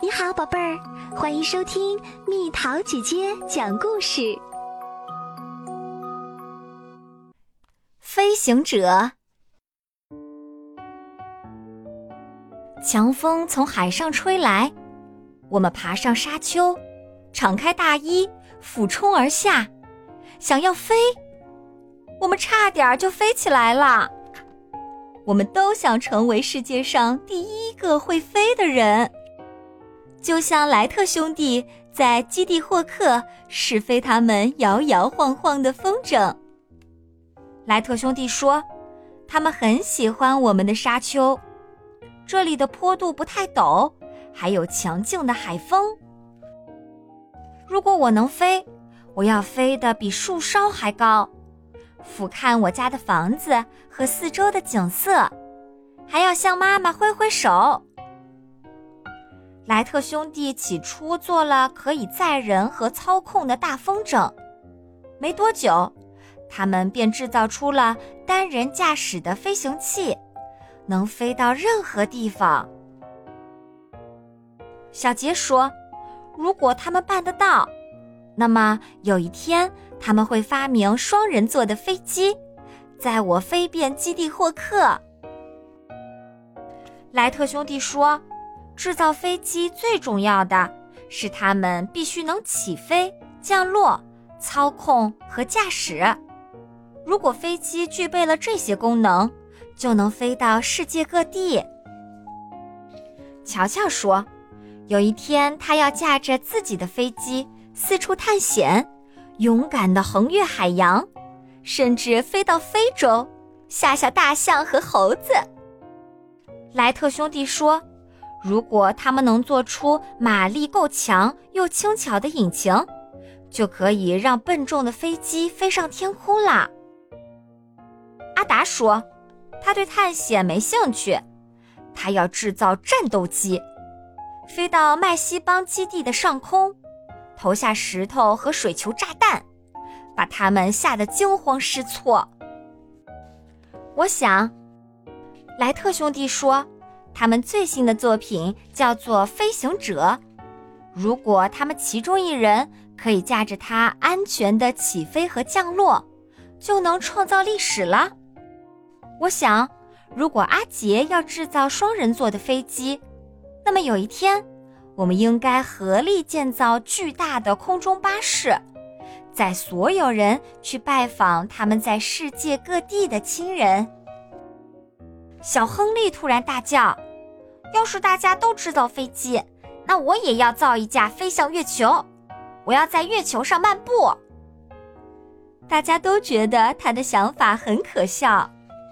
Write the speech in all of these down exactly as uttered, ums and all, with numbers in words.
你好，宝贝儿，欢迎收听蜜桃姐姐讲故事。 飞行者。强风从海上吹来，我们爬上沙丘，敞开大衣，俯冲而下，想要飞。我们差点就飞起来了。我们都想成为世界上第一个会飞的人，就像莱特兄弟在基地霍克试飞他们摇摇晃晃的风筝。莱特兄弟说，他们很喜欢我们的沙丘，这里的坡度不太陡，还有强劲的海风。如果我能飞，我要飞得比树梢还高，俯瞰我家的房子和四周的景色，还要向妈妈挥挥手。莱特兄弟起初做了可以载人和操控的大风筝，没多久，他们便制造出了单人驾驶的飞行器，能飞到任何地方。小杰说，如果他们办得到，那么有一天他们会发明双人座的飞机，载我飞遍基地霍克。莱特兄弟说，制造飞机最重要的是它们必须能起飞、降落、操控和驾驶。如果飞机具备了这些功能，就能飞到世界各地。乔乔说，有一天他要驾着自己的飞机四处探险，勇敢地横越海洋，甚至飞到非洲，吓吓大象和猴子。莱特兄弟说，如果他们能做出马力够强又轻巧的引擎，就可以让笨重的飞机飞上天空啦。阿达说，他对探险没兴趣，他要制造战斗机，飞到麦西邦基地的上空，投下石头和水球炸弹，把他们吓得惊慌失措。我想，莱特兄弟说，他们最新的作品叫做飞行者，如果他们其中一人可以驾着它安全地起飞和降落，就能创造历史了。我想，如果阿杰要制造双人座的飞机，那么有一天，我们应该合力建造巨大的空中巴士，载所有人去拜访他们在世界各地的亲人。小亨利突然大叫，要是大家都制造飞机，那我也要造一架飞向月球，我要在月球上漫步。大家都觉得他的想法很可笑。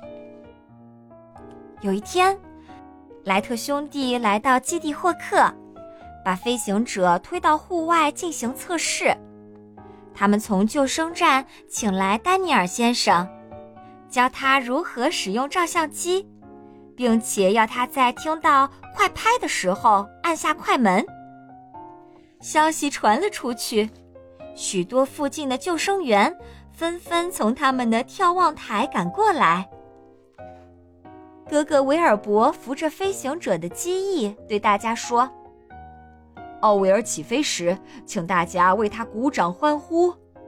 有一天，莱特兄弟来到基地霍克，把飞行者推到户外进行测试。他们从救生站请来丹尼尔先生，教他如何使用照相机，并且要他在听到快拍的时候按下快门。消息传了出去，许多附近的救生员纷纷从他们的眺望台赶过来。哥哥维尔伯扶着飞行者的机翼对大家说，奥维尔起飞时，请大家为他鼓掌欢呼。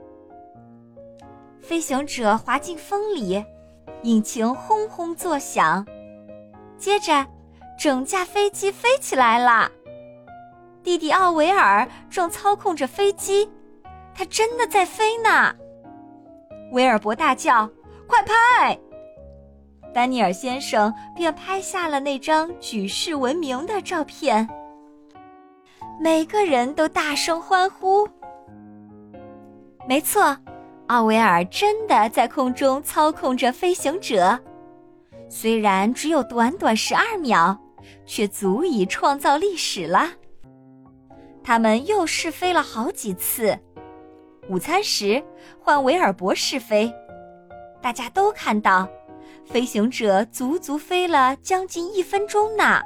飞行者滑进风里，引擎轰轰作响，接着整架飞机飞起来了。弟弟奥维尔正操控着飞机，他真的在飞呢。维尔伯大叫，快拍！丹尼尔先生便拍下了那张举世闻名的照片。每个人都大声欢呼。没错，奥维尔真的在空中操控着飞行者，虽然只有短短十二秒，却足以创造历史了。他们又试飞了好几次，午餐时换维尔伯试飞，大家都看到飞行者足足飞了将近一分钟呢。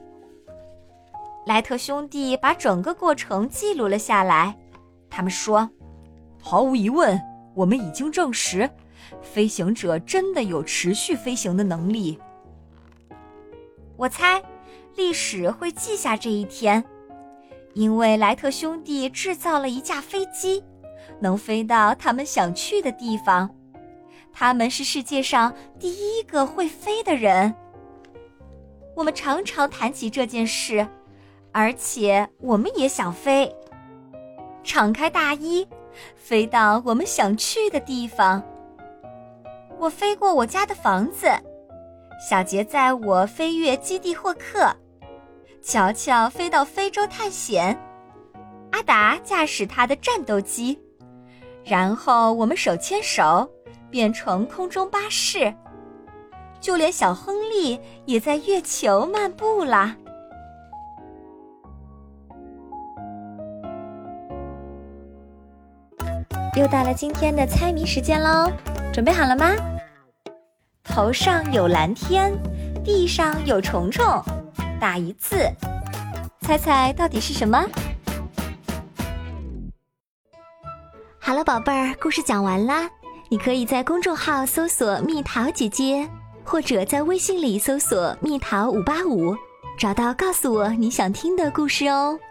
莱特兄弟把整个过程记录了下来，他们说，毫无疑问，我们已经证实，飞行者真的有持续飞行的能力。我猜，历史会记下这一天， 因为莱特兄弟制造了一架飞机，能飞到他们想去的地方。他们是世界上第一个会飞的人。我们常常谈起这件事，而且我们也想飞。敞开大衣，飞到我们想去的地方。我飞过我家的房子，小杰载我飞越基地霍克，乔乔飞到非洲探险，阿达驾驶他的战斗机，然后我们手牵手变成空中巴士，就连小亨利也在月球漫步啦。又到了今天的猜谜时间喽，准备好了吗？头上有蓝天，地上有虫虫，打一字，猜猜到底是什么？ 好了，宝贝儿，故事讲完啦。你可以在公众号搜索蜜桃姐姐，或者在微信里搜索蜜桃五八五，找到告诉我你想听的故事哦。